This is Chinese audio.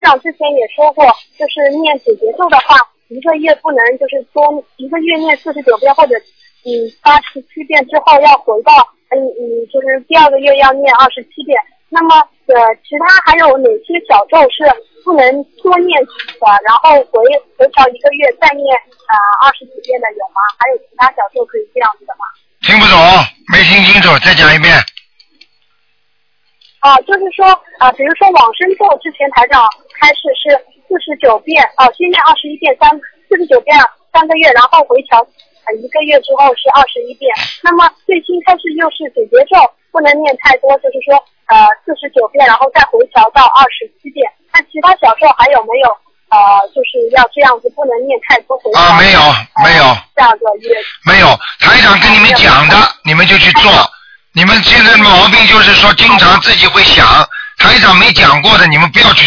长之前也说过，就是念解结咒的话，一个月不能就是多一个月念49遍或者87遍之后要回到就是第二个月要念27遍。那么其他还有哪些小咒是不能多念的，然后回调一个月再念20几遍的有吗？还有其他小咒可以这样子的吗？ 听不懂，没听清楚，再讲一遍。 就是说比如说往生咒之前台长开始是49遍先念21遍49遍3个月，然后回调一个月之后是21遍。那么最新开始又是解结咒不能念太多，就是说49遍，然后再回调到27遍。那其他小咒还有没有就是要这样子不能念太多回调？ 没有下个月没有，台长跟你们讲的你们就去做。你们现在的毛病就是说经常自己会想，台长没讲过的你们不要去